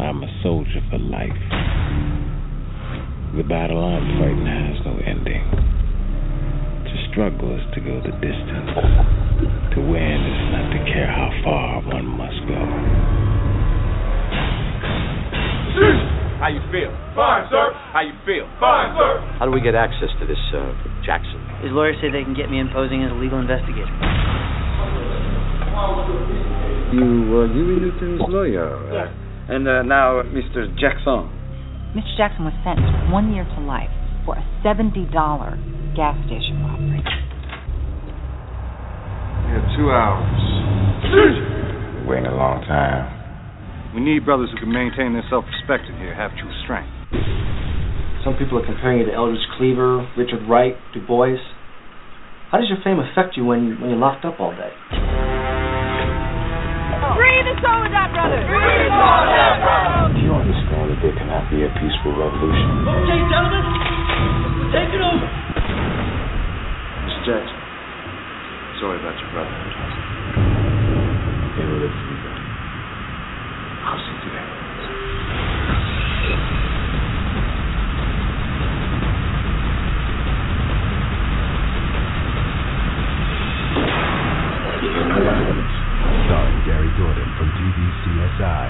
I'm a soldier for life. The battle I'm fighting has no ending. To struggle is to go the distance. To win is not to care how far one must go. How you feel? Fine, sir. How you feel? Fine, sir. How do we get access to this, Jackson? His lawyers say they can get me in posing as a legal investigator. You Newton's lawyer. Yes. And now Mr. Jackson. Mr. Jackson was sentenced 1 year to life for a $70 gas station robbery. We have 2 hours. Waiting a long time. We need brothers who can maintain their self-respect in here, have true strength. Some people are comparing you to Eldridge Cleaver, Richard Wright, Du Bois. How does your fame affect you when you're locked up all day? Free the Soledad brothers! Free the Soledad brothers! Do you understand that there cannot be a peaceful revolution? Okay, gentlemen, take it over. Mr. Jackson, sorry about your brother. They will live for you. I'll see to that. Starring Gary Gordon from TVCSI.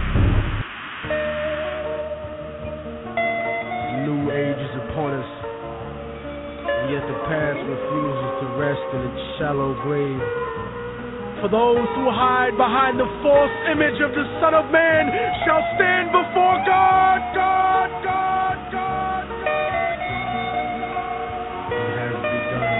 New age is upon us, and yet the past refuses to rest in its shallow grave. For those who hide behind the false image of the Son of Man shall stand before God, God, God, God, God. It has begun.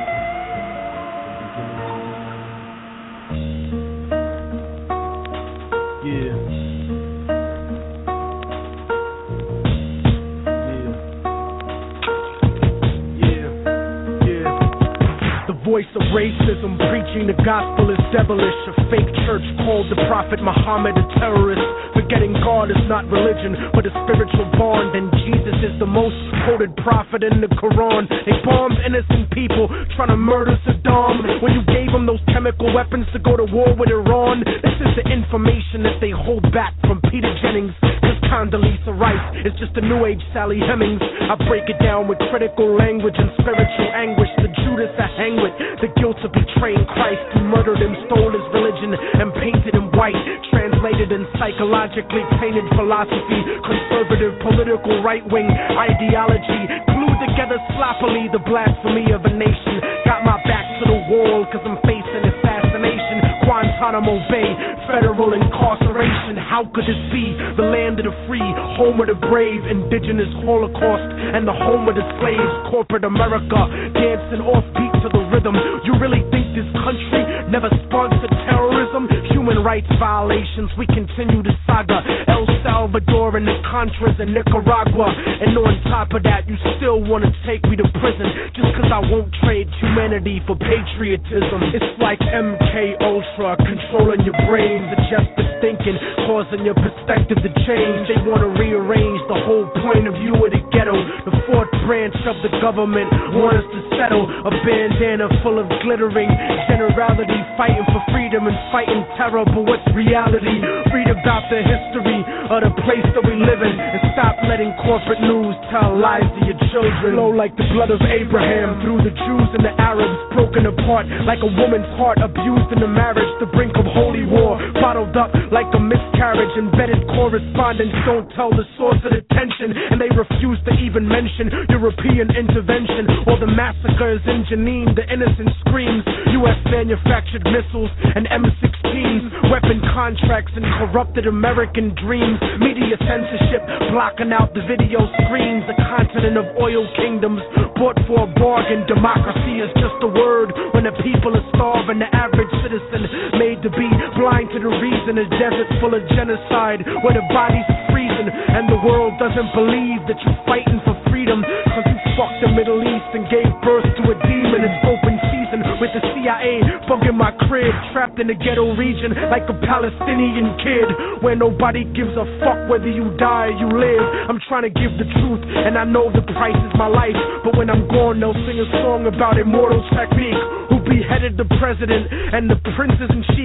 Voice of racism, preaching the gospel is devilish. A fake church called the Prophet Muhammad a terrorist. Forgetting God is not religion, but a spiritual bond. And Jesus is the most quoted prophet in the Quran. They bombed innocent people, trying to murder Saddam. When you gave them those chemical weapons to go to war with Iran, this is the information that they hold back from Peter Jennings. Cause Condoleezza Rice is just a new age Sally Hemings. I break it down with critical language and spiritual anguish. The Judas I hang with, the guilt of betraying Christ, who murdered him, stole his religion, and painted him white. Translated in psychologically tainted philosophy, conservative political right-wing ideology, glued together sloppily the blasphemy of a nation. Got my back to the wall cause I'm facing assassination. Guantanamo Bay, federal incarceration. How could this be? The land of the free, home of the brave, indigenous Holocaust, and the home of the slaves. Corporate America, dancing offbeat to the rhythm. You really think this country never sponsored terrorism? Human rights violations, we continue the saga. El Salvador and the Contras in Nicaragua. And on top of that, you still want to take me to prison just cause I won't trade humanity for patriotism. It's like MK Ultra controlling your brain, suggestive thinking, causing your perspective to change. They want to rearrange the whole point of view of the ghetto. The fourth branch of the government want us to settle. A bandana full of glittering generality, fighting for freedom and fighting terror. But what's reality? Read about the history of the place that we live in, and stop letting corporate news tell lies to your children. Flow like the blood of Abraham through the Jews and the Arabs, broken apart like a woman's heart, abused in the marriage, the brink of holy war, bottled up like a miscarriage. Embedded correspondents don't tell the source of the tension, and they refuse to even mention European intervention or the massacres in Jenin. The innocent screams, U.S. manufactured missiles and M16s, weapon contracts and corrupted American dreams. Media censorship blocking out the video screens. A continent of oil kingdoms bought for a bargain. Democracy is just a word when the people are starving. The average citizen made to be blind to the reason. A desert full of genocide where the bodies are freezing, and the world doesn't believe that you're fighting for freedom cause you fucked the Middle East and gave birth to a demon. It's open season with the CIA bugging my crib, trapped in the ghetto region like a Palestinian kid where nobody gives a fuck whether you die or you live. I'm trying to give the truth and I know the price is my life, but when I'm gone they'll sing a song about immortal technique who beheaded the president and the princes and sheiks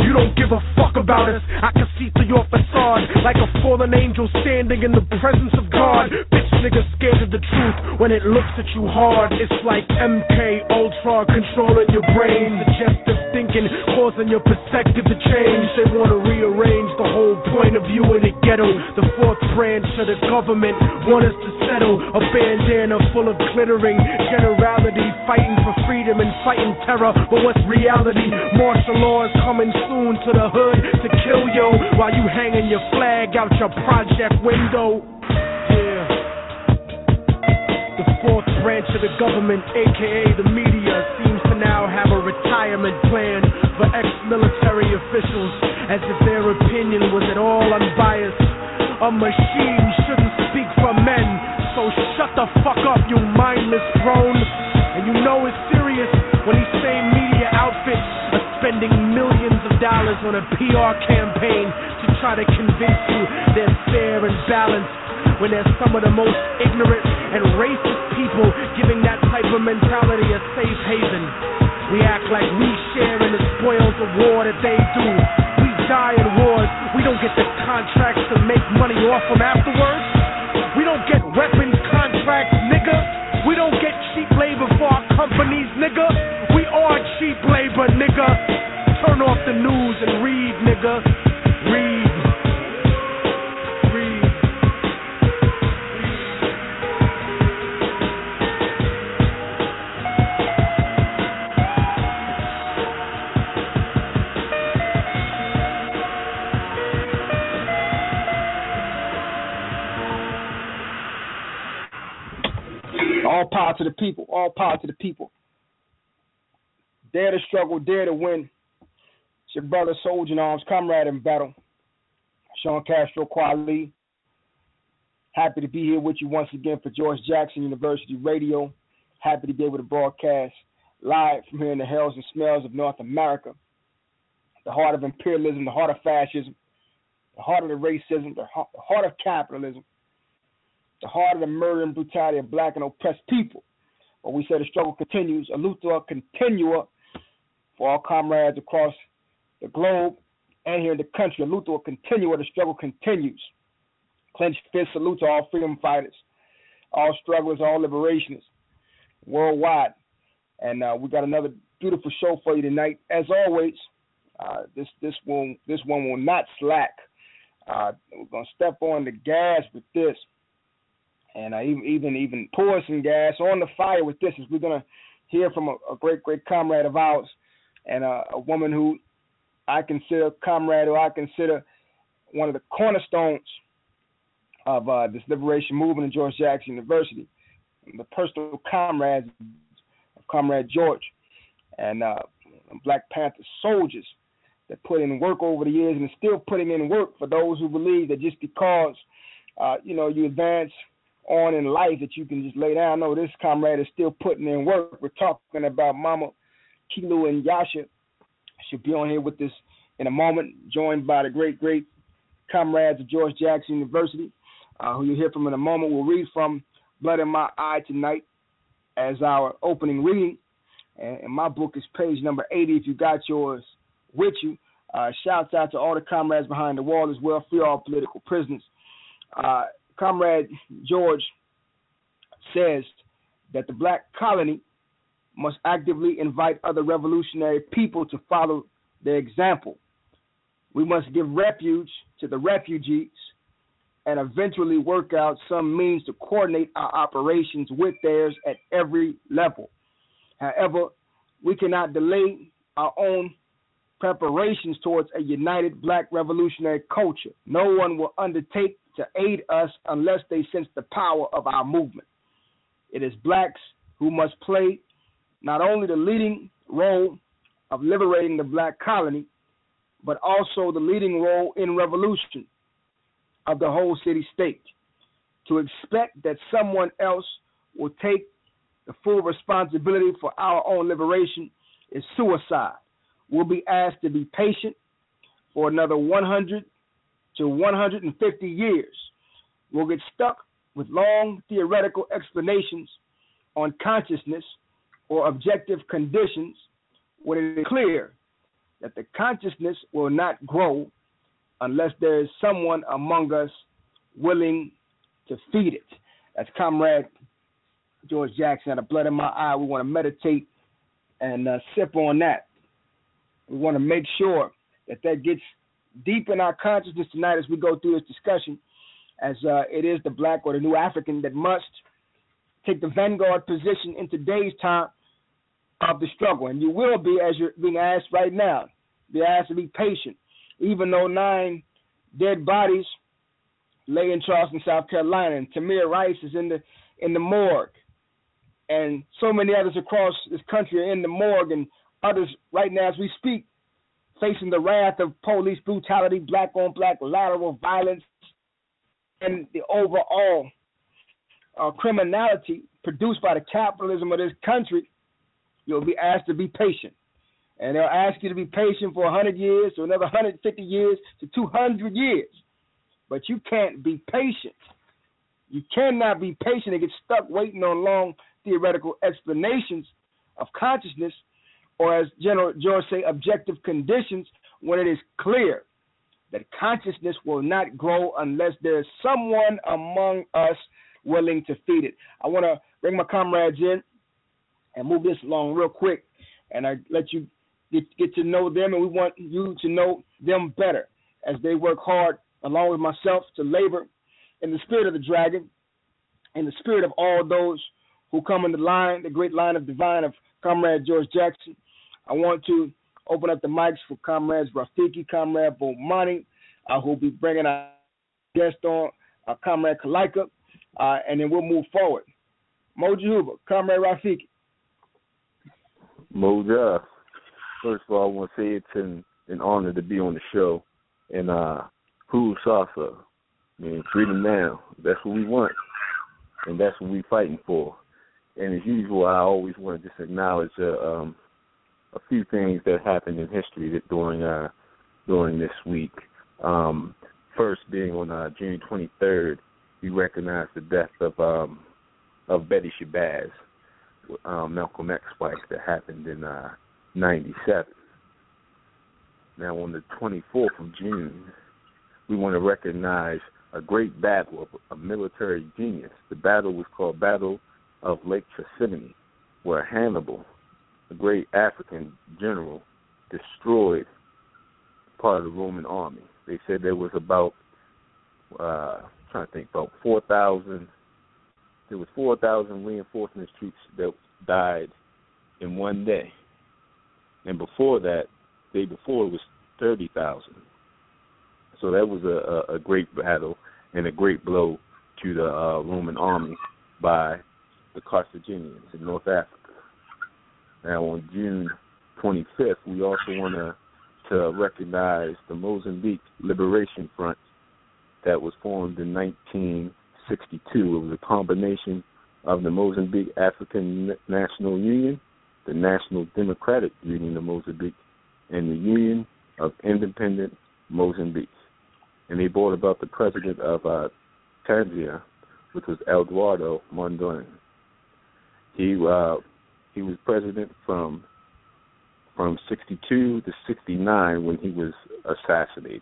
You don't give a fuck about us. I can see through your facade like a fallen angel standing in the presence of God. Bitch nigga scared of the truth when it looks at you hard. It's like MK Ultra controlling your brain. Suggestive thinking causing your perspective to change. They want to rearrange the whole point of view in the ghetto. The fourth branch of the government want us to settle. A bandana full of glittering generality, fighting for freedom and fighting terror. But what's reality? Martial law is coming soon to the hood to kill yo while you hanging your flag out your project window. Yeah. The fourth branch of the government, aka the media, seems to now have a retirement plan for ex-military officials, as if their opinion was at all unbiased. A machine shouldn't speak for men, so shut the fuck up, you mindless drone. And you know it's serious when these same media outfits are spending millions of dollars on a PR campaign to try to convince you they're fair and balanced, when they're some of the most ignorant and racist people giving that type of mentality a safe haven. We act like we share in the spoils of war that they do. We die in wars. We don't get the contracts to make money off them afterwards. We don't get weapons contracts, nigga. We don't get cheap labor for our companies, nigga. We are cheap labor, nigga. Turn off the news and read, nigga. Read. All power to the people. All power to the people. Dare to struggle, dare to win. It's your brother, soldier in arms, comrade in battle, Sean Castro Kweli. Happy to be here with you once again for George Jackson University Radio. Happy to be able to broadcast live from here in the hells and smells of North America. The heart of imperialism, the heart of fascism, the heart of the racism, the heart of capitalism, the heart of the murder and brutality of black and oppressed people. But we say the struggle continues, a luta continua for all comrades across the globe and here in the country. A luta continua, the struggle continues. Clenched fist salute to all freedom fighters, all strugglers, all liberationists worldwide. And we got another beautiful show for you tonight. As always, this one will not slack. We're gonna step on the gas with this. And even pour some gas on the fire with this, as we're going to hear from a great comrade of ours, and a woman who I consider one of the cornerstones of this liberation movement in George Jackson University, the personal comrades of Comrade George, and Black Panther soldiers that put in work over the years and are still putting in work for those who believe that just because, you advance on in life that you can just lay down. No, this comrade is still putting in work. We're talking about Mama Kilu and Yasha. She'll be on here with us in a moment, joined by the great comrades of George Jackson University, who you'll hear from in a moment. We'll read from Blood in My Eye tonight as our opening reading. And my book is page number 80 if you got yours with you. Shouts out to all the comrades behind the wall as well. Free all political prisoners. Comrade George says that the black colony must actively invite other revolutionary people to follow their example. We must give refuge to the refugees and eventually work out some means to coordinate our operations with theirs at every level. However, we cannot delay our own preparations towards a united black revolutionary culture. No one will undertake to aid us unless they sense the power of our movement. It is blacks who must play not only the leading role of liberating the black colony, but also the leading role in revolution of the whole city-state. To expect that someone else will take the full responsibility for our own liberation is suicide. We'll be asked to be patient for another 100 to 150 years. We'll get stuck with long theoretical explanations on consciousness or objective conditions when it is clear that the consciousness will not grow unless there is someone among us willing to feed it. That's Comrade George Jackson. Out of blood in my eye, we want to meditate and sip on that. We want to make sure that gets deep in our consciousness tonight as we go through this discussion, as it is the black or the new African that must take the vanguard position in today's time of the struggle. And you will be, as you're being asked right now, be asked to be patient. Even though 9 dead bodies lay in Charleston, South Carolina, and Tamir Rice is in the morgue, and so many others across this country are in the morgue, and others right now as we speak facing the wrath of police brutality, black-on-black lateral violence, and the overall criminality produced by the capitalism of this country. You'll be asked to be patient. And they'll ask you to be patient for 100 years, to another 150 years, to 200 years. But you can't be patient. You cannot be patient and get stuck waiting on long theoretical explanations of consciousness, or as General George say, objective conditions, when it is clear that consciousness will not grow unless there is someone among us willing to feed it. I want to bring my comrades in and move this along real quick, and I let you get to know them, and we want you to know them better as they work hard along with myself to labor in the spirit of the dragon, in the spirit of all those who come in the line, the great line of divine of Comrade George Jackson. I want to open up the mics for Comrades Rafiki, Comrade Bomani, who will be bringing our guest on, Comrade Kalaika, and then we'll move forward. Moji Huber, Comrade Rafiki. Moja, first of all, I want to say it's an honor to be on the show. And Hulu Salsa, freedom now, that's what we want. And that's what we're fighting for. And as usual, I always want to just acknowledge a few things that happened in history during this week. First, being on June 23rd, we recognized the death of Betty Shabazz, Malcolm X wife, that happened in 97. Now, on the 24th of June, we want to recognize a great battle of a military genius. The battle was called Battle of Lake Trasimene, where Hannibal, a great African general, destroyed part of the Roman army. They said there was about, about 4,000. There was 4,000 reinforcement troops that died in one day. And before that, day before, it was 30,000. So that was a great battle and a great blow to the Roman army by the Carthaginians in North Africa. Now, on June 25th, we also want to recognize the Mozambique Liberation Front that was formed in 1962. It was a combination of the Mozambique African National Union, the National Democratic Union of Mozambique, and the Union of Independent Mozambique. And they brought about the president of Tanzania, which was Eduardo Mondlane. He was president from 62 to 69 when he was assassinated.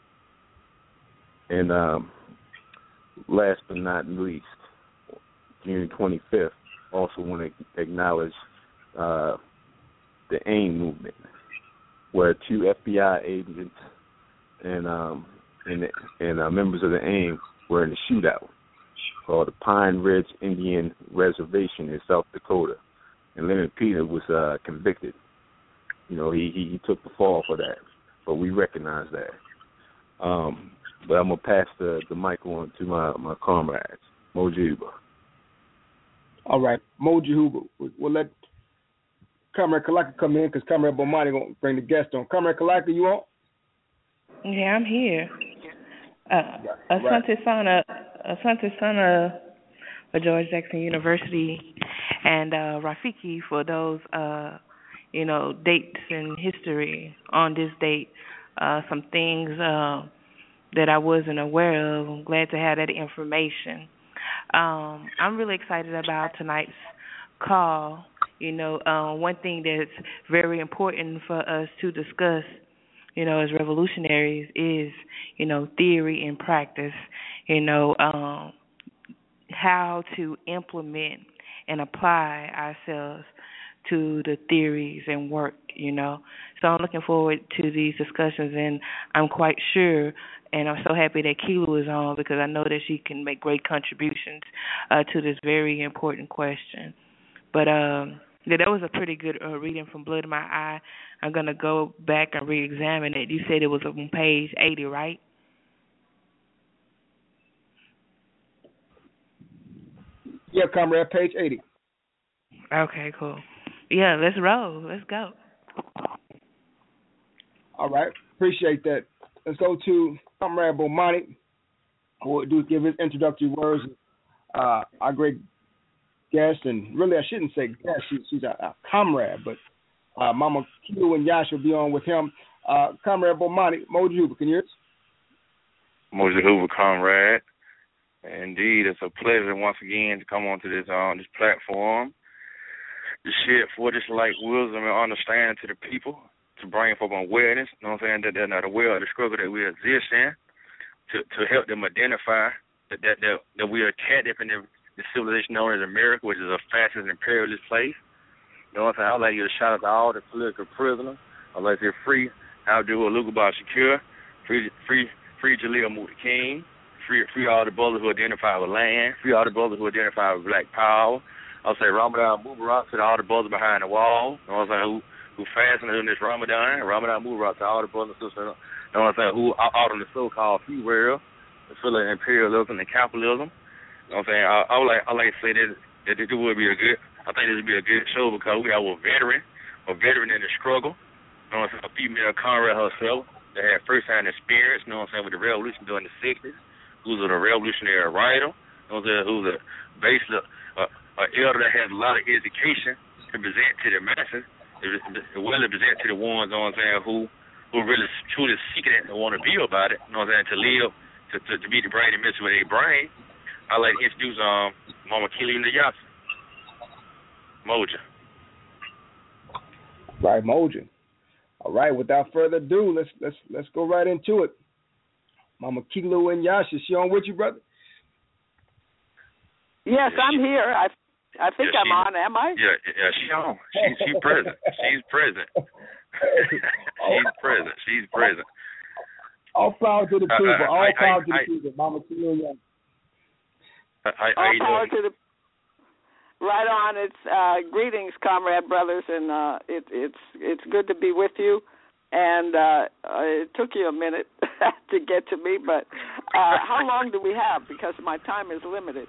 And last but not least, June 25th, also want to acknowledge the AIM movement, where 2 FBI agents and members of the AIM were in a shootout called the Pine Ridge Indian Reservation in South Dakota. And Leonard Peter was convicted. He took the fall for that, but we recognize that. But I'm going to pass the mic on to my comrades, Moji Huber. All right, Moji Huber. We'll let Comrade Kalaka come in because Comrade Bomani going to bring the guest on. Comrade Kalaka, you on? Yeah, I'm here. Asante Sana of George Jackson University, and Rafiki for those, dates in history on this date. Some things that I wasn't aware of. I'm glad to have that information. I'm really excited about tonight's call. One thing that's very important for us to discuss, as revolutionaries is, theory and practice, how to implement and apply ourselves to the theories and work, So I'm looking forward to these discussions, and I'm quite sure, and I'm so happy that Kilu is on because I know that she can make great contributions to this very important question. But that was a pretty good reading from Blood in My Eye. I'm going to go back and re-examine it. You said it was on page 80, right? Yeah, comrade, page 80. Okay, cool. Yeah, let's roll. Let's go. All right, appreciate that. Let's go to Comrade Bomani, who will give his introductory words. Our great guest, and really I shouldn't say guest, she's a comrade, but Mama Kilu and Yash will be on with him. Comrade Bomani, Moji Hoover, can you hear us? Moji Hoover, comrade. Indeed, it's a pleasure once again to come onto this platform to share for this like wisdom and understanding to the people, to bring forth awareness, that they're not aware of the struggle that we exist in, to help them identify that we are captive in the civilization known as America, which is a fascist and imperialist place. I'd like you to shout out to all the political prisoners. I'd like to say free Abdul Shakur, free Jalil Muta King, free all the brothers who identify with land, free all the brothers who identify with black power. I'll say Ramadan Mubarak to all the brothers behind the wall, who fasting in this Ramadan Mubarak to all the brothers and sisters, who are out in the so-called free world, full of imperialism and capitalism. I would like to say that this would be I think this would be a good show because we have a veteran in the struggle, a female comrade herself that had first-hand experience, with the revolution during the 60s, who's a revolutionary writer, who's basically an elder that has a lot of education to present to the masses, as well as present to the ones, who really truly seeking it and want to be about it, to live, to be the brain and mess with their brain. I'd like to introduce Mama Kilu and the Yasa. Moja. Right, Moja. All right, without further ado, let's go right into it. Mama Kilu and Yasha, she on with you, brother? Yes, I'm here. I think I'm on, am I? Yeah, she's on. She's present. She's present. She's present. All power to the people. All power to the people. Mama Kilu and Yasha. How you doing? Right on. It's greetings, comrade brothers, and it's good to be with you. And it took you a minute to get to me, but how long do we have? Because my time is limited.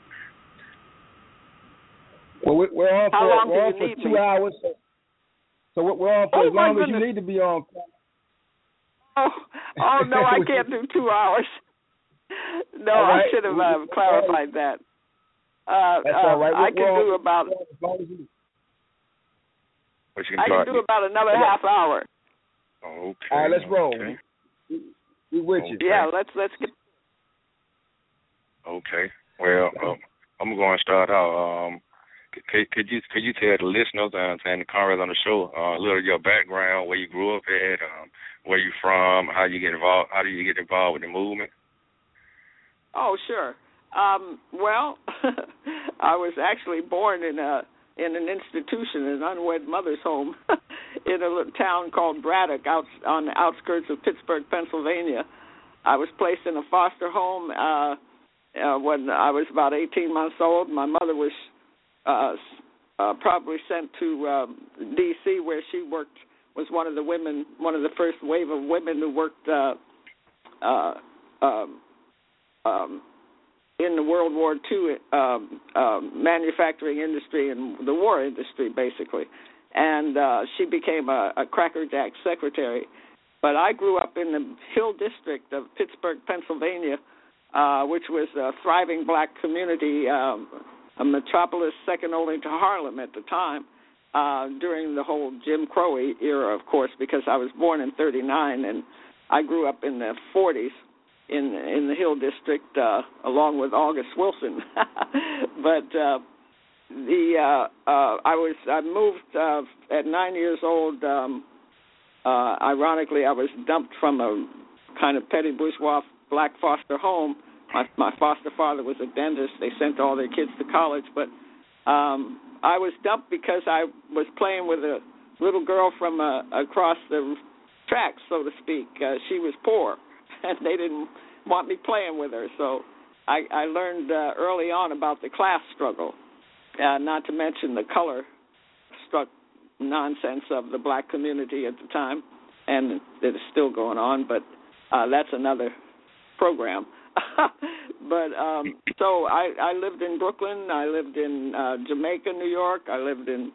Well, we're on for 2 hours, so we're on for as long as you need to be on. Oh no, I can't do 2 hours. No, right. I should have clarified that. That's all right. I can do about. I can do about another half hour. Okay. All right, let's roll. Okay. We with you. Yeah, let's get. Okay. Well, I'm going to start out. Could you tell the listeners and the comrades on the show a little of your background, where you grew up at, where you from, how you get involved with the movement? Oh, sure. Well, I was actually born in an institution, an unwed mother's home, in a little town called Braddock, on the outskirts of Pittsburgh, Pennsylvania. I was placed in a foster home when I was about 18 months old. My mother was probably sent to D.C., where she worked, was one of the first wave of women who worked in the World War II manufacturing industry and the war industry, basically. And she became a Cracker Jack secretary. But I grew up in the Hill District of Pittsburgh, Pennsylvania, which was a thriving black community, a metropolis second only to Harlem at the time, during the whole Jim Crow era, of course, because I was born in 1939, and I grew up in the 1940s. In the Hill District, along with August Wilson. But I moved at 9 years old. Ironically, I was dumped from a kind of petty bourgeois black foster home. My foster father was a dentist. They sent all their kids to college, but I was dumped because I was playing with a little girl from across the tracks, so to speak. She was poor, and they didn't want me playing with her. So I learned early on about the class struggle, not to mention the color nonsense of the black community at the time, and it is still going on, but that's another program. But so I lived in Brooklyn, I lived in Jamaica, New York, I lived in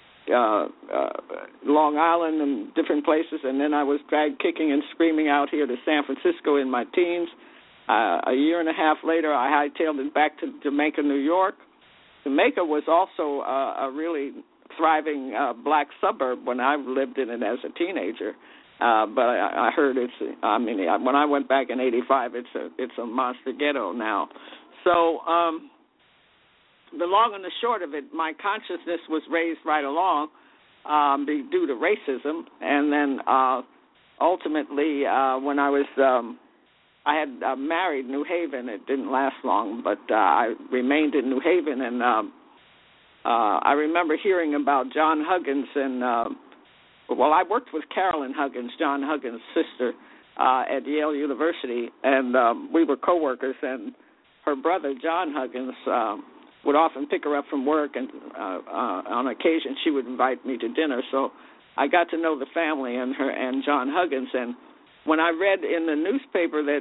Long Island and different places, and then I was dragged kicking and screaming out here to San Francisco in my teens. A year and a half later, I hightailed it back to Jamaica, New York. Jamaica was also a really thriving black suburb when I lived in it as a teenager. But I heard when I went back in '85, it's a monster ghetto now. So the long and the short of it, my consciousness was raised right along due to racism, and then ultimately when I was I had married New Haven. It didn't last long, but I remained in New Haven, and I remember hearing about John Huggins and. Well, I worked with Carolyn Huggins, John Huggins' sister, at Yale University, and we were co-workers, and her brother, John Huggins, would often pick her up from work, and on occasion she would invite me to dinner. So I got to know the family and her and John Huggins, and when I read in the newspaper that,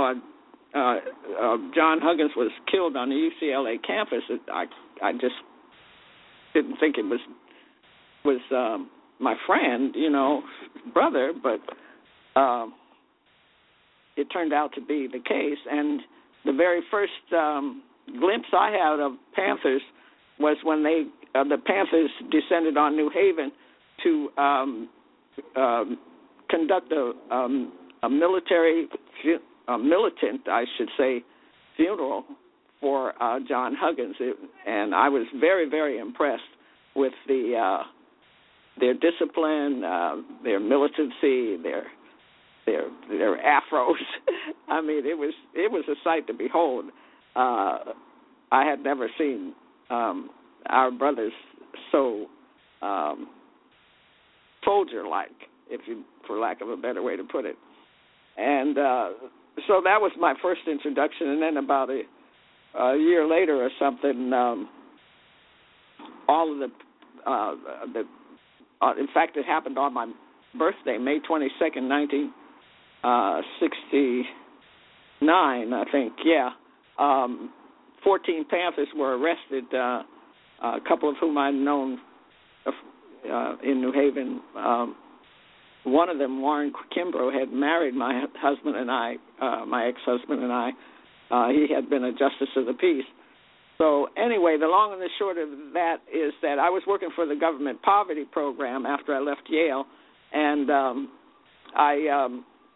John Huggins was killed on the UCLA campus, I just didn't think it was my friend, brother, but it turned out to be the case. And the very first glimpse I had of Panthers was when the Panthers descended on New Haven to conduct a militant, I should say, funeral for John Huggins. And I was very, very impressed with their discipline, their militancy, their afros. I mean, it was a sight to behold. I had never seen our brothers so soldier-like, for lack of a better way to put it. And so that was my first introduction. And then about a year later or something, all of the in fact, it happened on my birthday, May 22nd, 1969, I think, yeah. 14 Panthers were arrested, a couple of whom I'd known in New Haven. One of them, Warren Kimbrough, had married my husband and I, my ex-husband and I. He had been a justice of the peace. So anyway, the long and the short of that is that I was working for the government poverty program after I left Yale, and I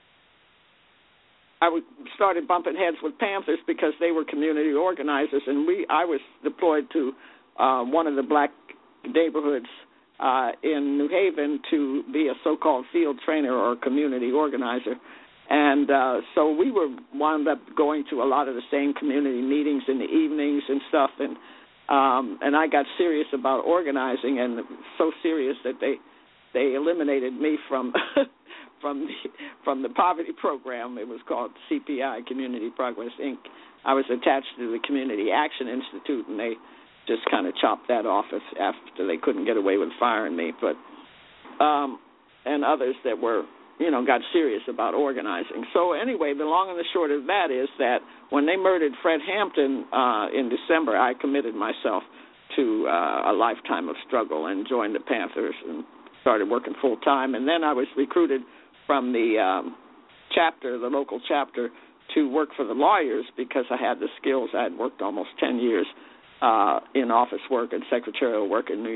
started bumping heads with Panthers because they were community organizers, and I was deployed to one of the black neighborhoods in New Haven to be a so-called field trainer or community organizer. And so we wound up going to a lot of the same community meetings in the evenings and stuff, and I got serious about organizing, and so serious that they eliminated me from from the poverty program. It was called CPI, Community Progress Inc. I was attached to the Community Action Institute, and they just kind of chopped that off after they couldn't get away with firing me. But and others that were, got serious about organizing. So anyway, the long and the short of that is that when they murdered Fred Hampton in December, I committed myself to a lifetime of struggle and joined the Panthers and started working full time. And then I was recruited from the local chapter, to work for the lawyers because I had the skills. I had worked almost 10 years in office work and secretarial work in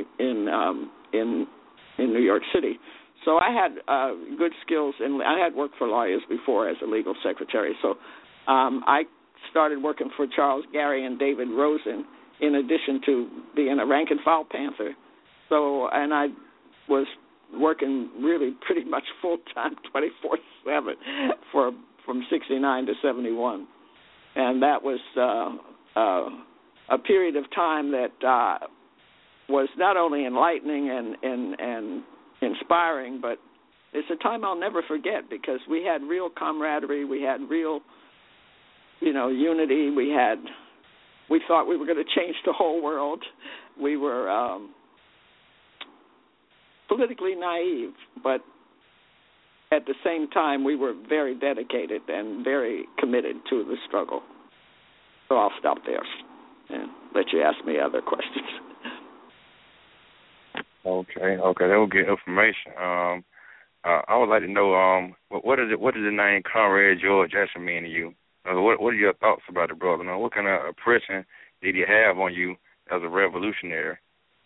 New York City. So I had good skills, and I had worked for lawyers before as a legal secretary. So I started working for Charles Gary and David Rosen in addition to being a rank and file Panther. So, and I was working really pretty much full time, 24/7, from '69 to '71, and that was a period of time that was not only enlightening and inspiring, but it's a time I'll never forget because we had real camaraderie, we had real, unity. We thought we were going to change the whole world. We were politically naive, but at the same time, we were very dedicated and very committed to the struggle. So I'll stop there and let you ask me other questions. Okay, that will get information. I would like to know what does the name Comrade George Jackson mean to you? What are your thoughts about the brother? Now, what kind of oppression did he have on you as a revolutionary?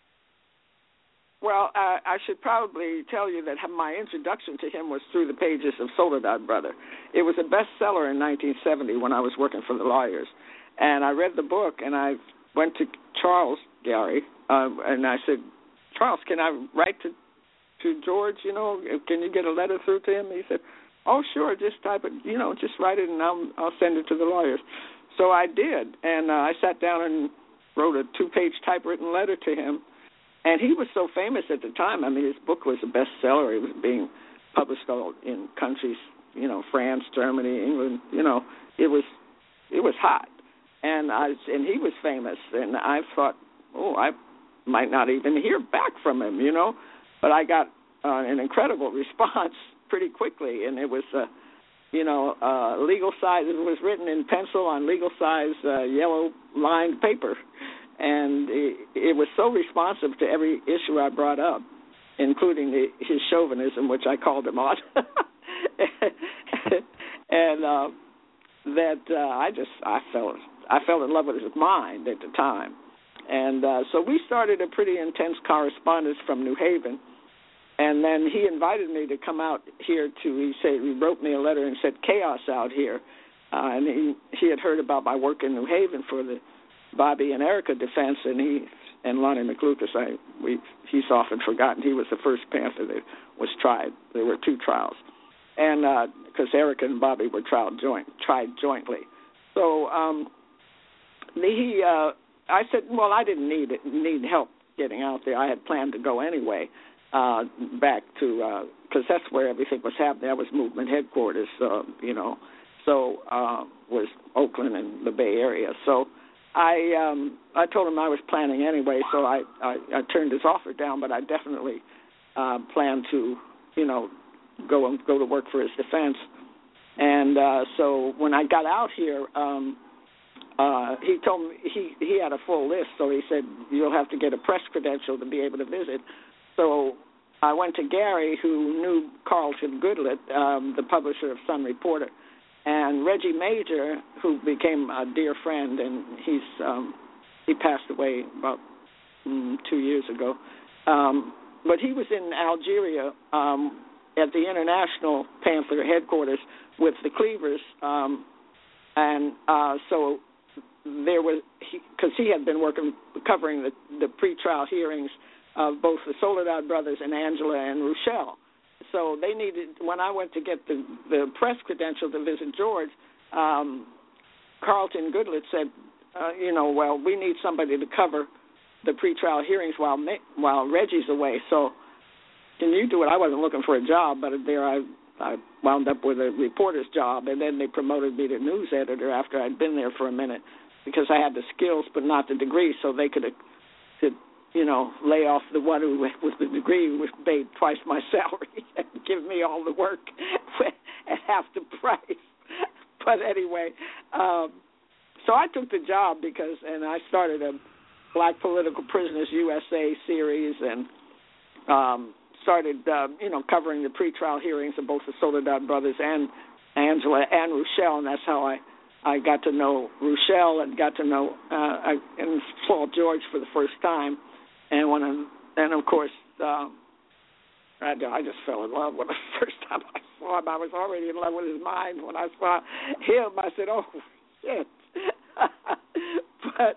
Well, I should probably tell you that my introduction to him was through the pages of Soledad Brother. It was a bestseller in 1970 when I was working for the lawyers. And I read the book, and I went to Charles Gary, and I said, Charles, can I write to George, can you get a letter through to him? He said, oh, sure, just type it, just write it, and I'll send it to the lawyers. So I did, and I sat down and wrote a 2-page typewritten letter to him. And he was so famous at the time. I mean, his book was a bestseller. It was being published in countries, France, Germany, England. It was hot, and he was famous. And I thought, I might not even hear back from him, But I got an incredible response pretty quickly, and it was, legal size. It was written in pencil on legal size yellow lined paper. And it was so responsive to every issue I brought up, including his chauvinism, which I called him on, and that I fell in love with his mind at the time, and so we started a pretty intense correspondence from New Haven, and then he invited me to come out here he wrote me a letter and said chaos out here, and he had heard about my work in New Haven for the Bobby and Erica defense, and Lonnie McLucas, he's often forgotten. He was the first Panther that was tried. There were 2 trials, and because Erica and Bobby were tried jointly. So I said, well, I didn't need help getting out there. I had planned to go anyway, back to because that's where everything was happening. That was movement headquarters, so was Oakland and the Bay Area. So I told him I was planning anyway, so I turned his offer down, but I definitely planned to, go to work for his defense. And so when I got out here, he told me he had a full list, so he said, you'll have to get a press credential to be able to visit. So I went to Gary, who knew Carlton Goodlett, the publisher of Sun Reporter, and Reggie Major, who became a dear friend, and he passed away about 2 years ago. But he was in Algeria at the International Panther headquarters with the Cleavers, and so there was, because he had been covering the pretrial hearings of both the Soledad brothers and Angela and Rochelle. So they needed, when I went to get the press credential to visit George, Carlton Goodlett said, well, we need somebody to cover the pretrial hearings while Reggie's away. So can you do it? I wasn't looking for a job, but there I wound up with a reporter's job, and then they promoted me to news editor after I'd been there for a minute because I had the skills but not the degree, so they could lay off the one who with the degree was paid twice my salary and give me all the work at half the price. But anyway, so I took the job and I started a Black Political Prisoners USA series and started, covering the pretrial hearings of both the Soledad brothers and Angela and Rochelle, and that's how I got to know Rochelle and got to know and saw George for the first time. And of course, I just fell in love with him the first time I saw him. I was already in love with his mind. When I saw him, I said, oh, shit. But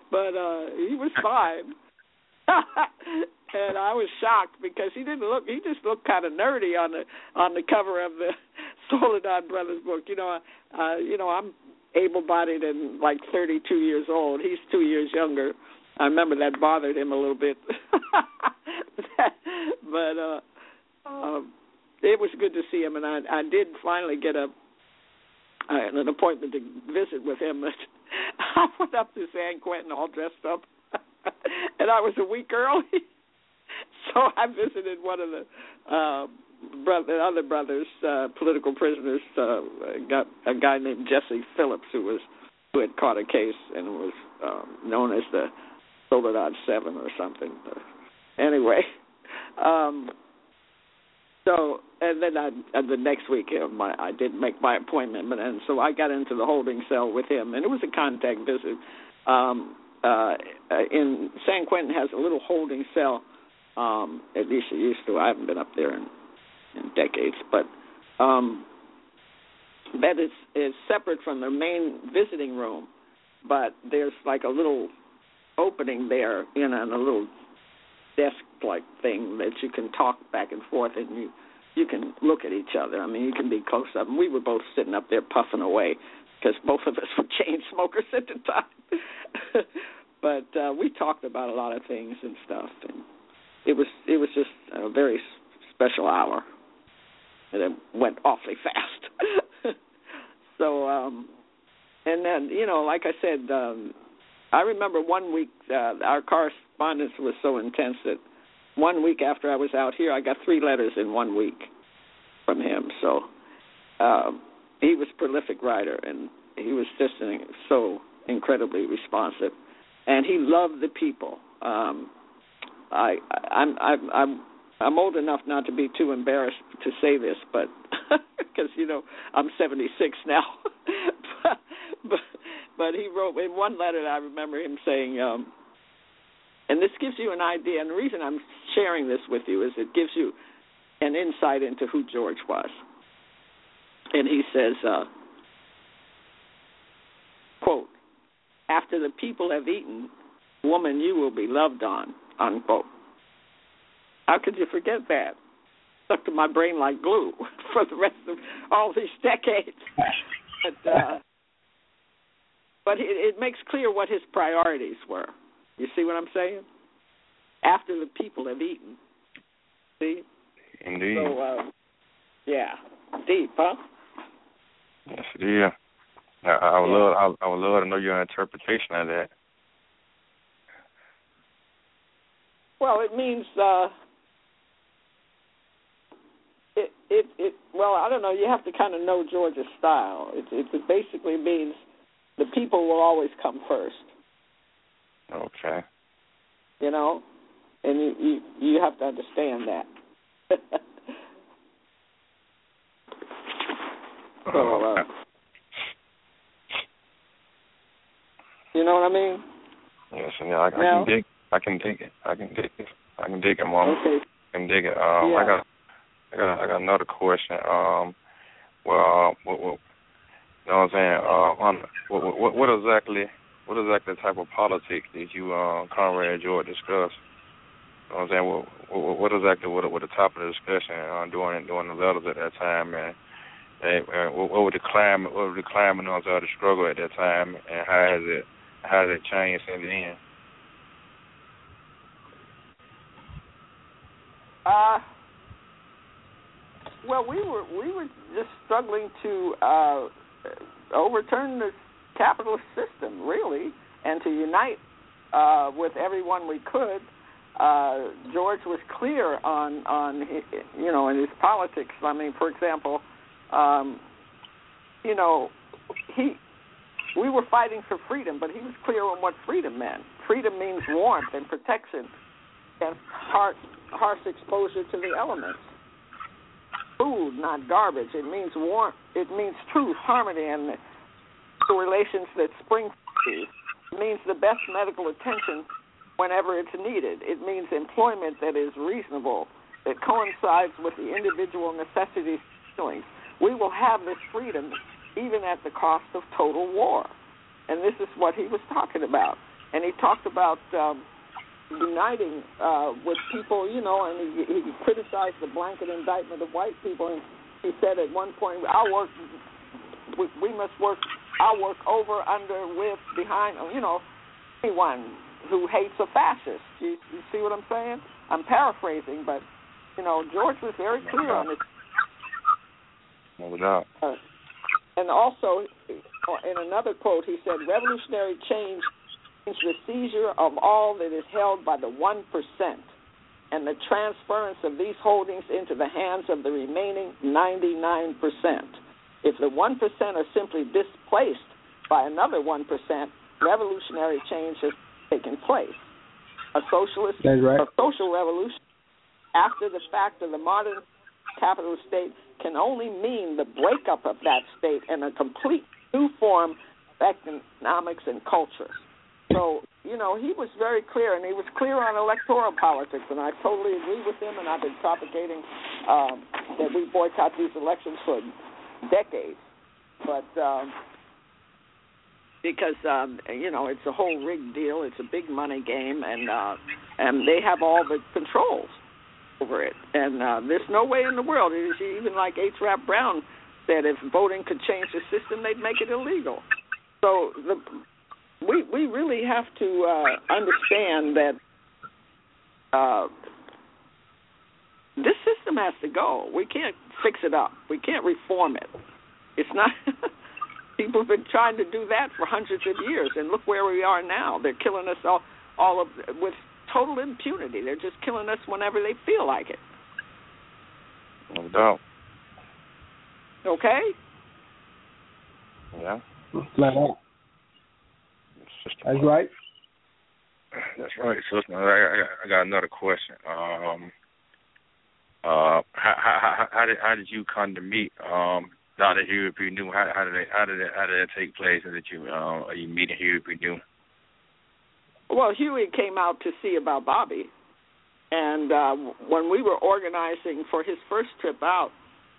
but he was fine. And I was shocked because he just looked kind of nerdy on the cover of the Soledad Brothers book. I'm able-bodied and like 32 years old. He's 2 years younger. I remember that bothered him a little bit. But it was good to see him, and I did finally get an appointment to visit with him. I went up to San Quentin all dressed up, and I was a week early. So I visited one of the other brothers, political prisoners. Got a guy named Jesse Phillips who had caught a case and was known as the Soledad 7 or something. Anyway, so and then the next week I did make my appointment, and so I got into the holding cell with him, and it was a contact visit. In San Quentin has a little holding cell. At least it used to. I haven't been up there in decades, but that is separate from the main visiting room. But there's like a little opening there, and a little desk-like thing that you can talk back and forth, and you can look at each other. I mean, you can be close up. And we were both sitting up there puffing away because both of us were chain smokers at the time. But we talked about a lot of things and stuff, and it was just a very special hour, and it went awfully fast. So, and then, like I said, I remember one week our correspondence was so intense that 1 week after I was out here, I got 3 letters in 1 week from him. So he was a prolific writer, and he was just so incredibly responsive, and he loved the people. I'm old enough not to be too embarrassed to say this, but because I'm 76 now. but he wrote in one letter, I remember him saying, and this gives you an idea, and the reason I'm sharing this with you is it gives you an insight into who George was. And he says, quote, "After the people have eaten, woman, you will be loved on," unquote. How could you forget that? Stuck to my brain like glue for the rest of all these decades. But it makes clear what his priorities were. You see what I'm saying? After the people have eaten. See? Indeed. So, yeah. Deep, huh? Yes, yeah. I would love to know your interpretation of that. Well, it means well, I don't know. You have to kind of know George's style. It basically means the people will always come first. Okay. And you have to understand that. So, you know what I mean? Yes, yeah, I can dig it. I can dig it, Mom. Okay. I can dig it. Yeah. I got another question. What you know what I'm saying? What exactly type of politics did you, Comrade George, discuss? You know what I'm saying? What exactly were the top of the discussion during the letters at that time, and what were the climate? What was the climate of the struggle at that time, and how has it changed since then? Well, we were just struggling to overturn the capitalist system, really, and to unite with everyone we could. George was clear on in his politics. I mean, for example, we were fighting for freedom, but he was clear on what freedom meant. Freedom means warmth and protection and harsh exposure to the elements. Food, not garbage. It means warmth. It means truth, harmony, and the relations that spring from these. It means the best medical attention whenever it's needed. It means employment that is reasonable, that coincides with the individual necessities and feelings. We will have this freedom even at the cost of total war. And this is what he was talking about. and he talked about uniting with people, you know, and he criticized the blanket indictment of white people, and he said at one point, we must work, I'll work over, under, with, behind, you know, anyone who hates a fascist. You see what I'm saying? I'm paraphrasing, but, you know, George was very clear on it. No doubt. And also, in another quote, he said, revolutionary change means the seizure of all that is held by the 1% and the transference of these holdings into the hands of the remaining 99%. If the 1% are simply displaced by another 1%, revolutionary change has taken place. A social revolution after the fact of the modern capitalist state can only mean the breakup of that state and a complete new form of economics and culture. So, you know, he was very clear, and he was clear on electoral politics, and I totally agree with him, and I've been propagating that we boycott these elections for decades. But because, you know, it's a whole rigged deal, it's a big money game, and they have all the controls over it. And there's no way in the world, even like H. Rap Brown said, if voting could change the system, they'd make it illegal. So we really have to understand that this system has to go. We can't fix it up. We can't reform it. It's not. People have been trying to do that for hundreds of years, and look where we are now. They're killing us all with total impunity. They're just killing us whenever they feel like it. No doubt. Okay? Yeah. Flat out. That's right. That's right. So I got another question. How did you come to meet Dr. Huey P. Newman? How did that take place? And are you meeting Huey P. Newman? Well, Huey came out to see about Bobby, and when we were organizing for his first trip out,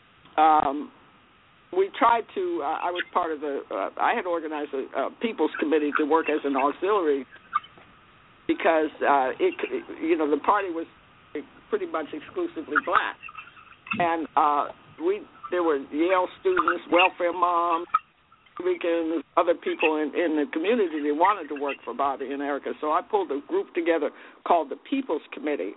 we tried to. I was part of I had organized a People's Committee to work as an auxiliary because the party was pretty much exclusively black, and there were Yale students, welfare moms, Ricans, other people in the community that wanted to work for Bobby and Erica. So I pulled a group together called the People's Committee,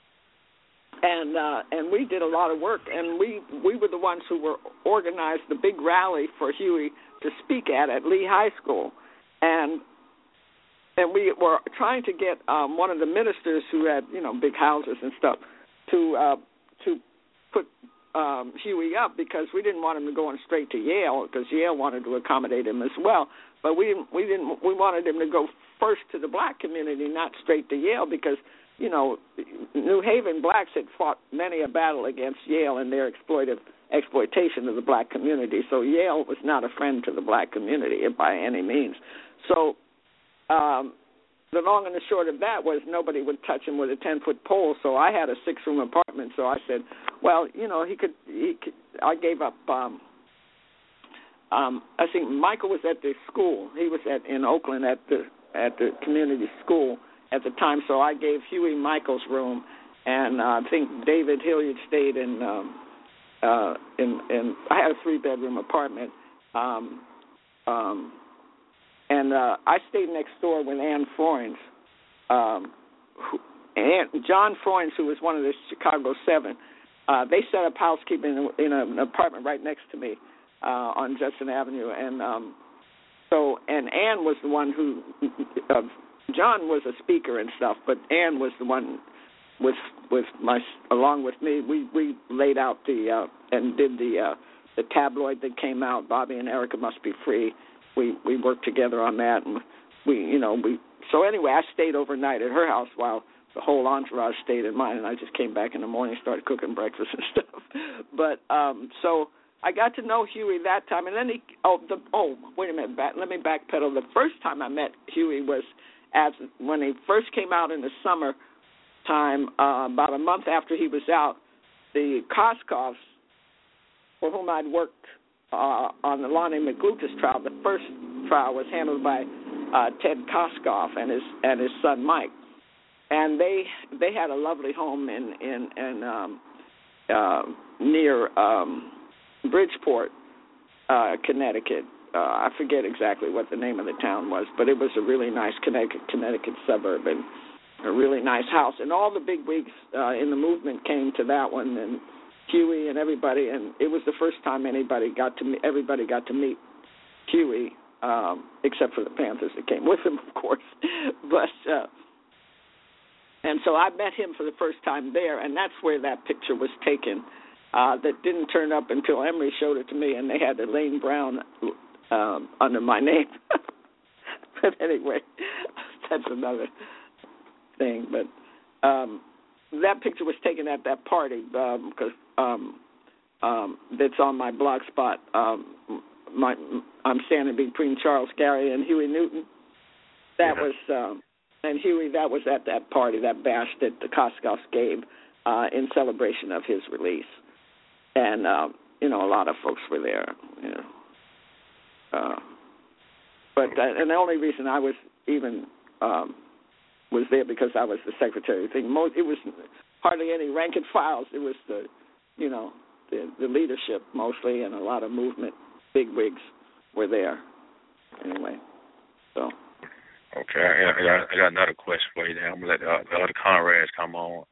and we did a lot of work. And we were the ones who organized the big rally for Huey to speak at Lee High School, and we were trying to get one of the ministers who had big houses and stuff to put Huey up, because we didn't want him to go on straight to Yale, because Yale wanted to accommodate him as well. But we wanted him to go first to the black community, not straight to Yale, because New Haven blacks had fought many a battle against Yale and their exploitation of the black community. So Yale was not a friend to the black community by any means. So the long and the short of that was nobody would touch him with a 10-foot pole. So I had a 6-room apartment. So I said, well, he could. I gave up. I think Michael was at the school. He was in Oakland at the community school at the time. So I gave Huey Michael's room, and I think David Hilliard stayed in. I had a 3-bedroom apartment. And I stayed next door with Ann Freunds. John Freunds, who was one of the Chicago 7, they set up housekeeping in an apartment right next to me on Judson Avenue. And and Ann was the one who, John was a speaker and stuff, but Ann was the one along with me. We laid out and did the tabloid that came out, Bobby and Erica Must Be Free. We worked together on that, and so anyway, I stayed overnight at her house while the whole entourage stayed at mine, and I just came back in the morning and started cooking breakfast and stuff. But so I got to know Huey that time, and then wait a minute, let me backpedal. The first time I met Huey was when he first came out in the summer time, about a month after he was out. The Koskovs, for whom I'd worked on the Lonnie McLucas trial. The first trial was handled by Ted Koskoff and his son Mike, and they had a lovely home in near Bridgeport, Connecticut. I forget exactly what the name of the town was, but it was a really nice Connecticut suburb and a really nice house. And all the big wigs in the movement came to that one, and Huey and everybody. And it was the first time everybody got to meet Huey, except for the Panthers that came with him, of course. But and so I met him for the first time there, and that's where that picture was taken. That didn't turn up until Emory showed it to me, and they had Elaine Brown under my name. But anyway, that's another thing. But that picture was taken at that party because that's on my blog spot. I'm standing between Charles Gary and Huey Newton. That was and Huey. That was at that party, that bash that the Koskoffs gave in celebration of his release. And, a lot of folks were there, and the only reason I was even was there because I was the secretary. It was hardly any rank and files. It was the leadership mostly, and a lot of movement bigwigs were there. Anyway, so. Okay, I got another question for you now. I'm going to let the other comrades come on.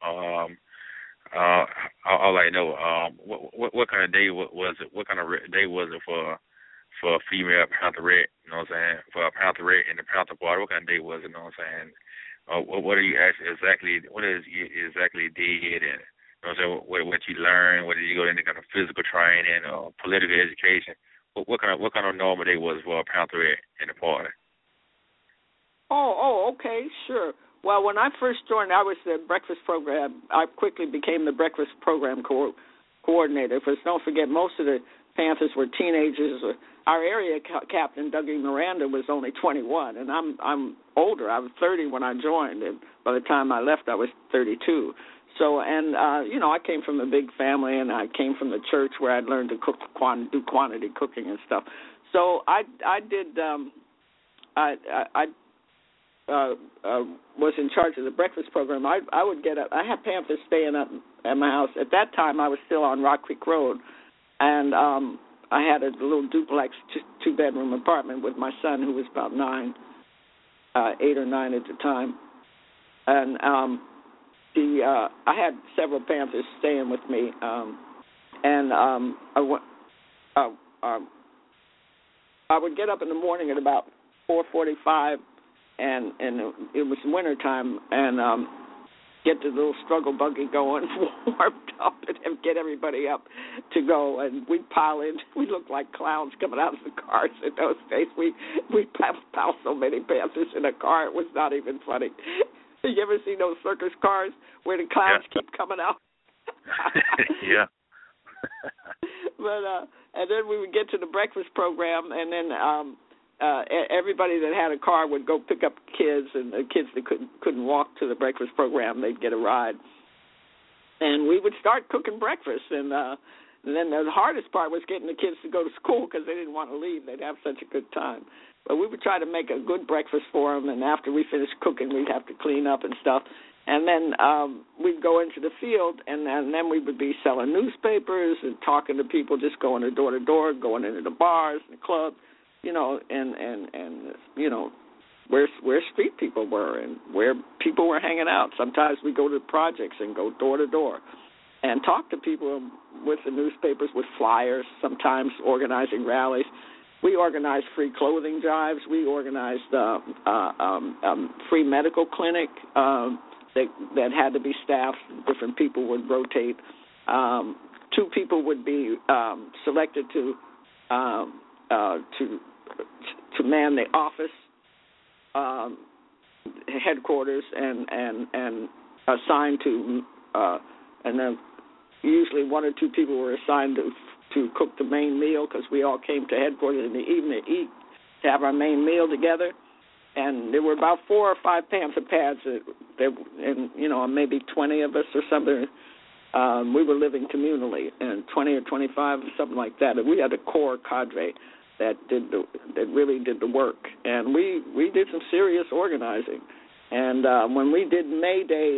I'll let you know what kind of day was it? What kind of day was it for a female Pantherette? You know what I'm saying? For a Pantherette in the Panther Party, what kind of day was it? You know what I'm saying? What are you exactly? What is you exactly did? And you know what I'm saying? What you learned? What did you go into kind of physical training or political education? What kind of normal day was for a Pantherette in the party? Oh, okay, sure. Well, when I first joined, I was the breakfast program. I quickly became the breakfast program coordinator. Because don't forget, most of the Panthers were teenagers. Our area captain, Dougie Miranda, was only 21, and I'm older. I was 30 when I joined, and by the time I left, I was 32. So, and I came from a big family, and I came from the church where I'd learned to cook, do quantity cooking and stuff. So I was in charge of the breakfast program. I would get up. I had Panthers staying up at my house. At that time, I was still on Rock Creek Road, and I had a little duplex two-bedroom apartment with my son, who was about 8 or 9 at the time. And I had several Panthers staying with me, I would get up in the morning at about 4:45. And it was winter time, and get the little struggle buggy going, warmed up, and get everybody up to go. And we'd pile in. We looked like clowns coming out of the cars in those days. We piled so many Panthers in a car, it was not even funny. You ever seen those circus cars where the clowns keep coming out? Yeah. But and then we would get to the breakfast program, and then everybody that had a car would go pick up kids, and the kids that couldn't walk to the breakfast program, they'd get a ride. And we would start cooking breakfast, and then the hardest part was getting the kids to go to school because they didn't want to leave. They'd have such a good time. But we would try to make a good breakfast for them, and after we finished cooking, we'd have to clean up and stuff. And then we'd go into the field, and then we would be selling newspapers and talking to people, just going door to door, going into the bars and the clubs. Where street people were and where people were hanging out. Sometimes we go to projects and go door to door and talk to people with the newspapers, with flyers, sometimes organizing rallies. We organized free clothing drives. We organized free medical clinic that had to be staffed. Different people would rotate. 2 people would be selected to man the office, headquarters, and assigned to, and then usually 1 or 2 people were assigned to cook the main meal because we all came to headquarters in the evening to eat, to have our main meal together. And there were about 4 or 5 Panther pads, and maybe 20 of us or something. We were living communally, and 20 or 25, something like that. And we had a core cadre that really did the work, and we did some serious organizing. And when we did May Day,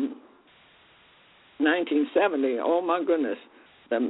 1970, oh my goodness, the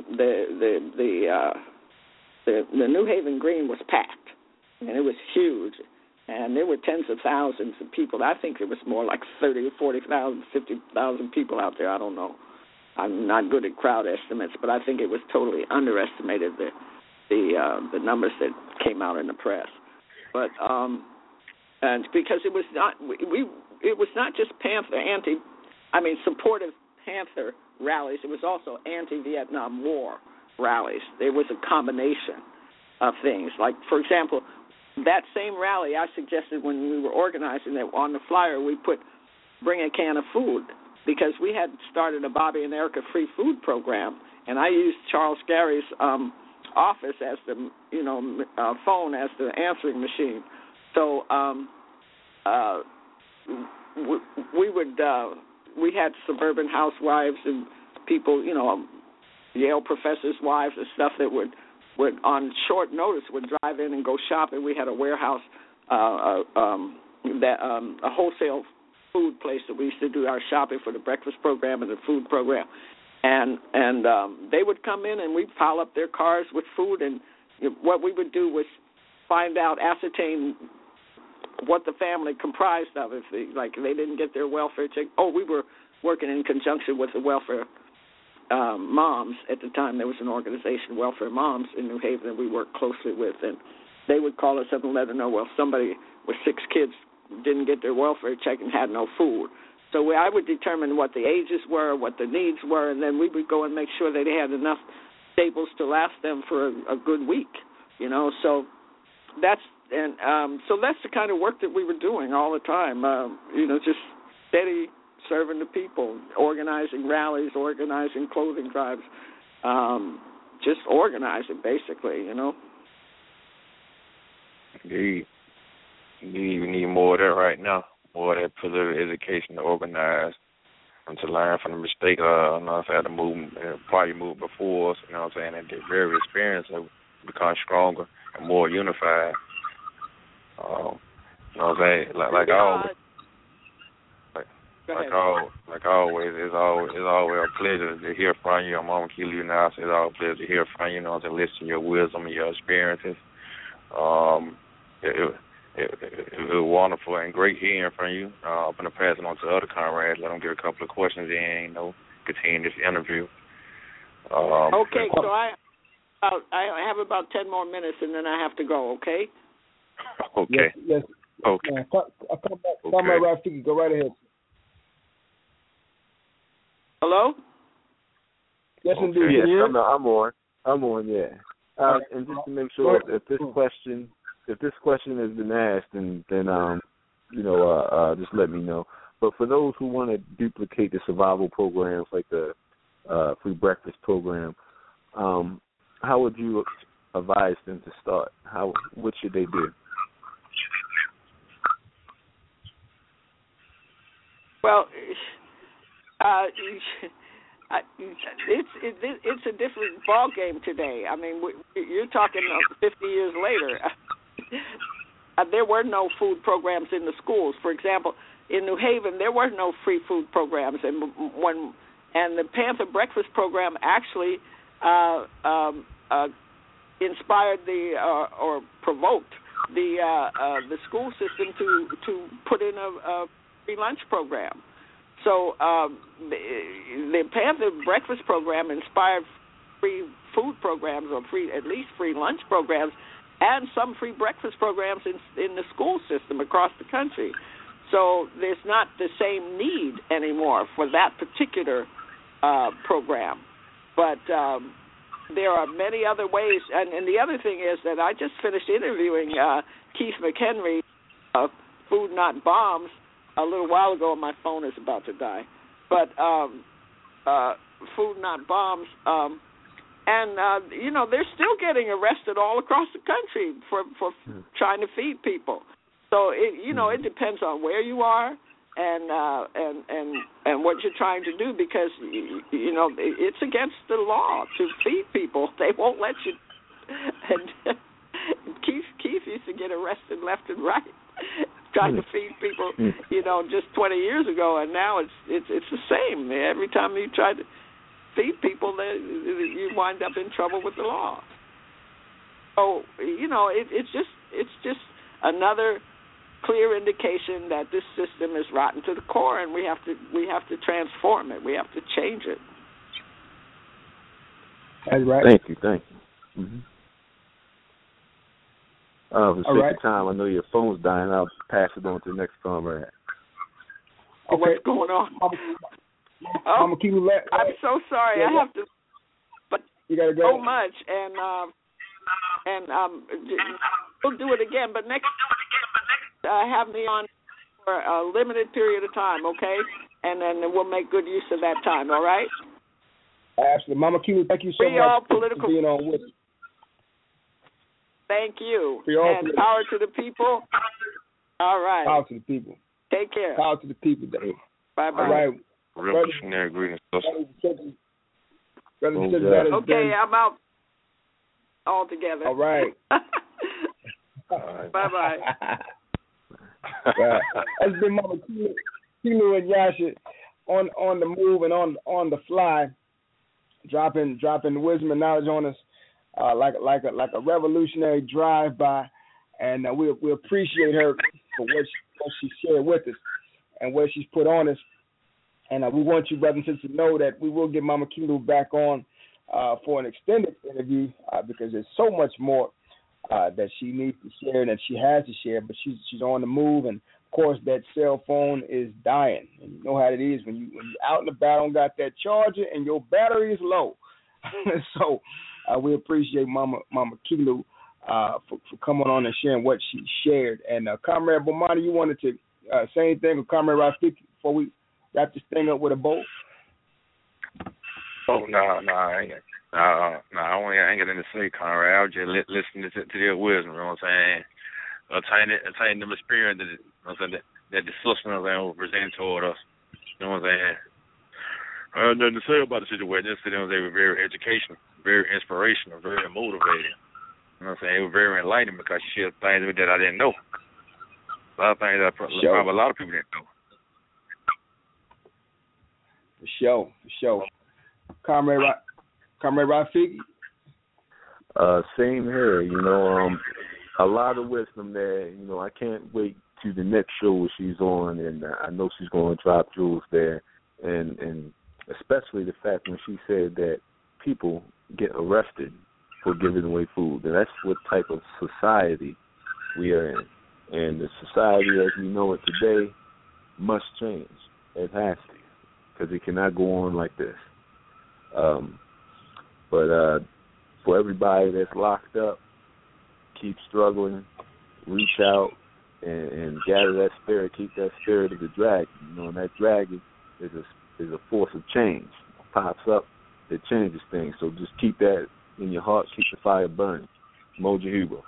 New Haven Green was packed, and it was huge, and there were tens of thousands of people. I think it was more like 30 or 40,000, 50,000 people out there. I don't know. I'm not good at crowd estimates, but I think it was totally underestimated the numbers that came out in the press. But and because it was not just supportive Panther rallies. It was also anti-Vietnam War rallies. There was a combination of things. Like, for example, that same rally I suggested when we were organizing that on the flyer we put "Bring a Can of Food," because we had started a Bobby and Erica free food program, and I used Charles Gary's office as the phone as the answering machine. So we had suburban housewives and people, Yale professors' wives and stuff that would on short notice would drive in and go shopping. We had a warehouse, a wholesale food place that we used to do our shopping for the breakfast program and the food program. And they would come in and we'd pile up their cars with food, and what we would do was ascertain what the family comprised of. If they didn't get their welfare check. We were working in conjunction with the welfare moms at the time. There was an organization, Welfare Moms in New Haven, that we worked closely with, and they would call us up and let us know, somebody with 6 kids didn't get their welfare check and had no food. So I would determine what the ages were, what the needs were, and then we would go and make sure that they had enough staples to last them for a good week. So that's the kind of work that we were doing all the time. Just steady serving the people, organizing rallies, organizing clothing drives, just organizing basically. Indeed, we need more of that right now. More of that political education to organize and to learn from the mistakes. I've had a party move before us, and they're very experienced and become stronger and more unified. Like always, it's always a pleasure to hear from you. I'm Mama Keely now, so it's always a pleasure to hear from you, to listen to your wisdom and your experiences. It was wonderful and great hearing from you. I'm going to pass it on to other comrades, let them get a couple of questions in, continue this interview. Okay, so I have about 10 more minutes, and then I have to go, okay? Okay. Yes. Okay. Comrade Rafiki, go right ahead. Hello? Yes, okay. indeed. Yes, I'm on, yeah. And just to make sure, if this question has been asked, then just let me know. But for those who want to duplicate the survival programs like the free breakfast program, how would you advise them to start? What should they do? Well, it's a different ball game today. I mean, you're talking 50 years later. There were no food programs in the schools. For example, in New Haven, there were no free food programs, and the Panther Breakfast Program actually inspired or provoked the school system to put in a free lunch program. So the Panther Breakfast Program inspired free food programs, or at least free lunch programs, and some free breakfast programs in the school system across the country. So there's not the same need anymore for that particular program. But there are many other ways. And the other thing is that I just finished interviewing Keith McHenry of Food Not Bombs a little while ago, and my phone is about to die. But Food Not Bombs, they're still getting arrested all across the country for trying to feed people. So it depends on where you are and what you're trying to do, because it's against the law to feed people. They won't let you. And to get arrested left and right, trying to feed people, just 20 years ago, and now it's the same. Every time you try to feed people, you wind up in trouble with the law. So it's just another clear indication that this system is rotten to the core, and we have to transform it. We have to change it. That's right. Thank you. Mm-hmm. For the sake of time, I know your phone's dying. I'll pass it on to the next comrade. Okay. What's going on? I'm so sorry. I have to. But you gotta go. So much, and we'll do it again. But next, have me on for a limited period of time, okay? And then we'll make good use of that time. All right? Absolutely, Mama Kilu. Thank you so much for being on with us. Thank you. And power to the people. All right. Power to the people. Take care. Power to the people, Dave. Bye-bye. All right. Revolutionary greetings. Okay, I'm out altogether. All right. Bye-bye. That's been Mama Kilu and Yasha on the move and on the fly, dropping wisdom and knowledge on us. Like a revolutionary drive-by, and we appreciate her for what she shared with us and what she's put on us. And we want you, brothers and sisters, to know that we will get Mama Kilu back on for an extended interview because there's so much more that she needs to share and that she has to share. But she's on the move, and of course that cell phone is dying. And you know how it is when you out and about, don't got that charger, and your battery is low. So. We appreciate Mama Kilu for coming on and sharing what she shared. And Comrade Bomani, you wanted to say anything, or Comrade Rafiki, before we wrap this thing up with a bow? Oh, no, I ain't got anything to say, Conrad. I was just listening to their wisdom, you know what I'm saying? Attaining them experience that the system will present toward us. You know what I'm saying? I have nothing to say about the situation. They were very educational, very inspirational, very motivating. You know what I'm saying? It was very enlightening because she shared things that I didn't know. A lot of things that probably a lot of people didn't know. For sure. Comrade Rafiki? Same here. A lot of wisdom there. I can't wait to the next show she's on, and I know she's going to drop jewels there, and especially the fact when she said that people get arrested for giving away food. And that's what type of society we are in. And the society as we know it today must change. It has to, because it cannot go on like this. But for everybody that's locked up, keep struggling, reach out, and gather that spirit, keep that spirit of the dragon. And that dragon is a force of change. It pops up, it changes things. So just keep that in your heart, keep the fire burning. Moja Huber.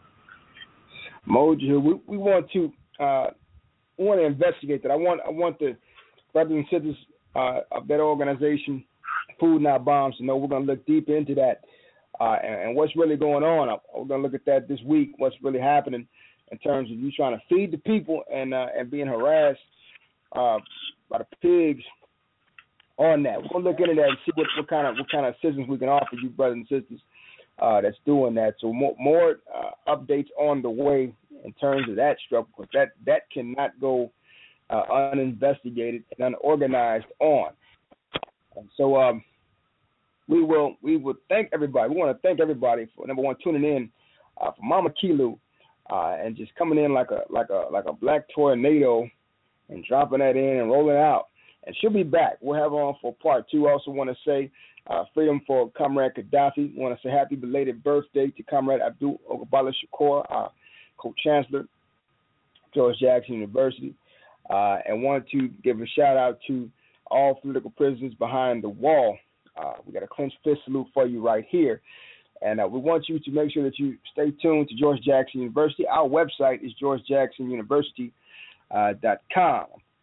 We want to investigate that. I want the brothers and sisters of that organization, Food Not Bombs, to know we're going to look deep into that and what's really going on. We're going to look at that this week, what's really happening in terms of you trying to feed the people and being harassed by the pigs on that. We're going to look into that and see what kind of assistance we can offer you, brothers and sisters, that's doing that. So more updates on the way in terms of that struggle, because that cannot go uninvestigated and unorganized on. And so we will thank everybody. We want to thank everybody for, number one, tuning in for Mama Kilu and just coming in like a black tornado and dropping that in and rolling out. And she'll be back. We'll have her on for part 2. I also want to say freedom for Comrade Gaddafi. I want to say happy belated birthday to Comrade Abdul Ogbala Shakur, our co-chancellor, George Jackson University. And want to give a shout-out to all political prisoners behind the wall. We got a clenched fist salute for you right here. And we want you to make sure that you stay tuned to George Jackson University. Our website is georgejacksonuniversity.com.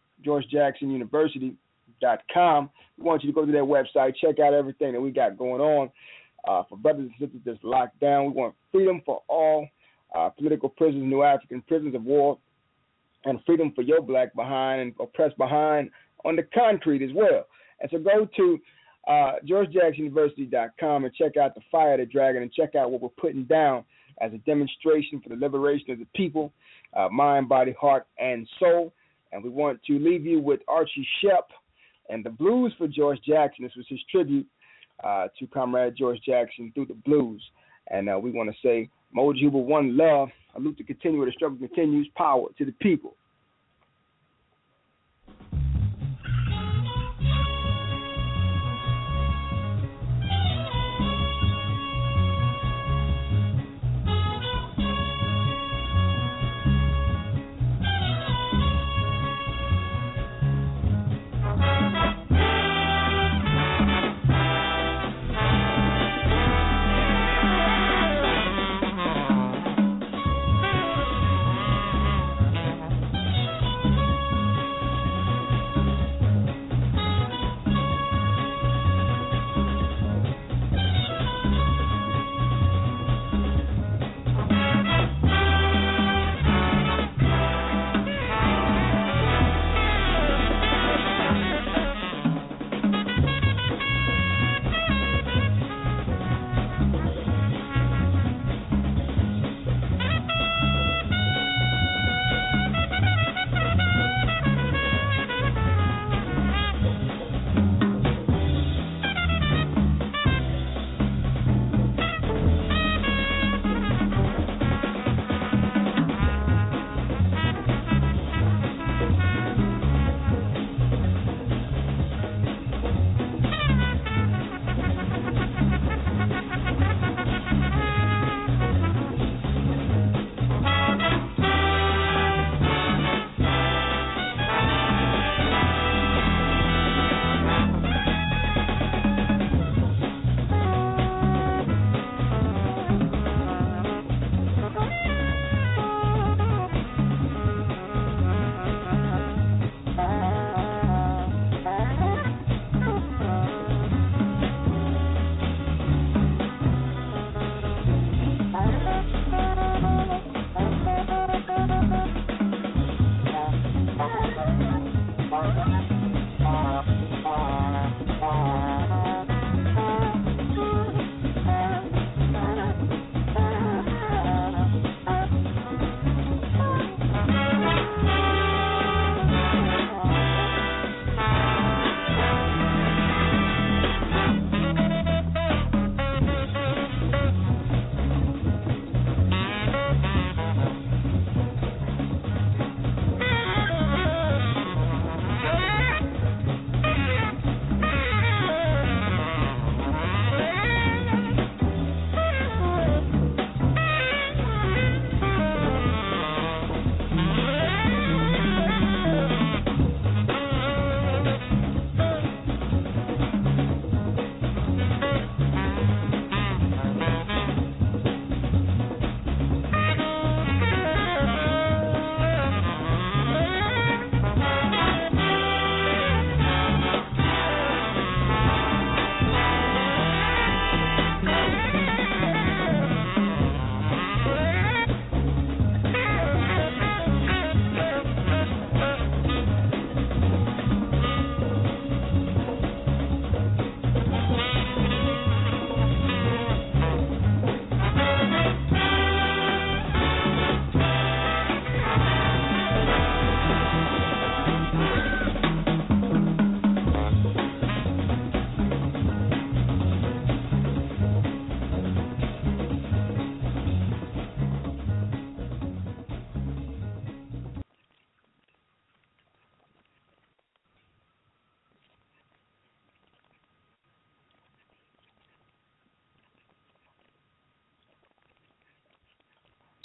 georgejacksonuniversity.com. We want you to go to their website, check out everything that we got going on. For brothers and sisters that's locked down, we want freedom for all political prisoners, New African prisoners of war, and freedom for your black behind and oppressed behind on the concrete as well. And so go to GeorgeJacksonUniversity.com and check out the Fire of the Dragon and check out what we're putting down as a demonstration for the liberation of the people, mind, body, heart, and soul. And we want to leave you with Archie Shepp and the Blues for George Jackson. This was his tribute to Comrade George Jackson through the blues. And we want to say, Mojo Huber, one love. Salute to continue where the struggle continues. Power to the people.